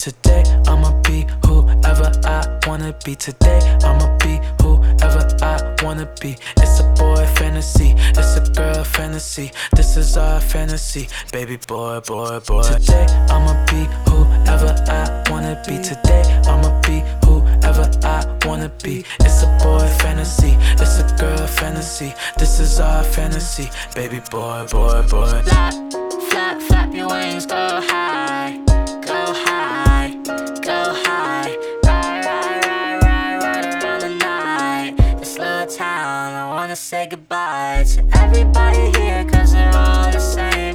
Today I'ma be whoever I wanna be. Today I'ma be whoever I wanna be. It's a boy fantasy, it's a girl fantasy. This is our fantasy, baby boy, boy, boy. Today I'ma be whoever I wanna be. Today I'ma be whoever I wanna be. It's a boy fantasy, it's a girl fantasy. This is our fantasy, baby boy, boy, boy. Flap, flap, flap your wings, go high, go high, go high. Ride, ride, ride, ride, ride around the night. This little town, I wanna say goodbye to everybody here, cause they're all the same.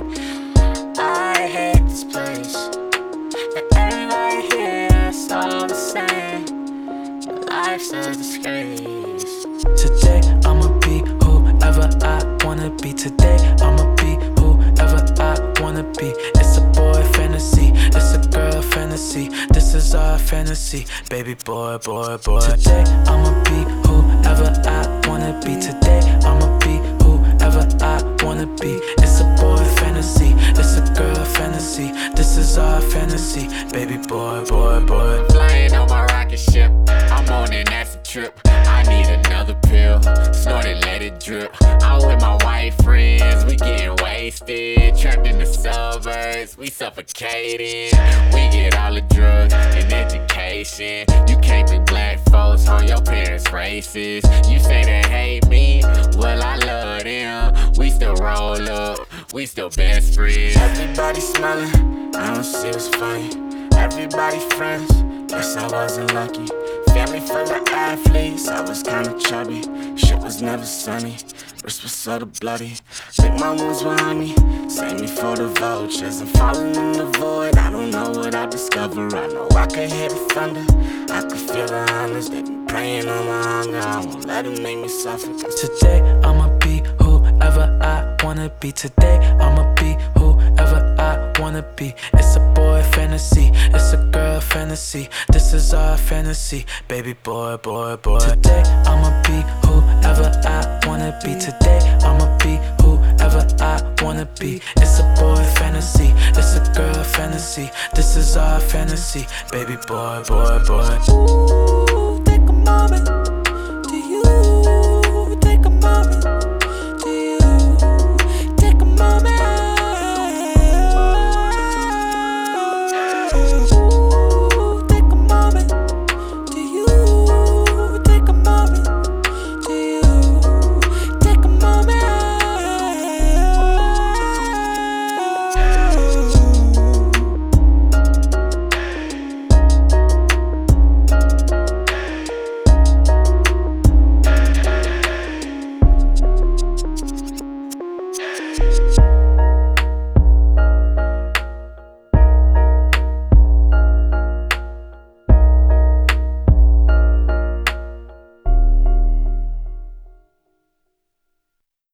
I hate this place, and everybody here is all the same. Life's a disgrace. Today I'ma be whoever I wanna be. Today I'ma be whoever I wanna be. It's a boy fantasy, it's a girl fantasy. This is our fantasy, baby boy, boy, boy. Today I'ma be whoever I wanna be. Today I'ma be whoever I wanna be. It's a boy fantasy, it's a girl fantasy. This is our fantasy, baby boy, boy, boy. Flying on my rocket ship, I'm on an acid trip. I need another pill, snort it, let it drip. I'm with my white friends, we getting wasted. Trapped in the suburbs, we suffocating. We get all the drugs and education. You can't be black folks on your parents' races. You say they hate me, well I love them. We still roll up, we still best friends. Everybody smiling, I don't see what's funny. Everybody friends, guess I wasn't lucky. Family full of athletes, I was kinda chubby. Shit was never sunny, wrist was sorta bloody. Think my wounds behind me, save me for the vultures. I'm falling in the void, I don't know what I discover. I know I could hear the thunder, I could feel the honors. They been preying on my hunger, I won't let them make me suffer. Today I'ma be whoever I wanna be. Today I'ma be whoever I wanna be. It's a boy fantasy, it's a girl fantasy. This is our fantasy, baby boy, boy, boy. Today I'ma be whoever I wanna be. Today I'ma be whoever I wanna be. It's a boy fantasy, it's a girl fantasy. This is our fantasy, baby boy, boy, boy. Ooh, take a moment.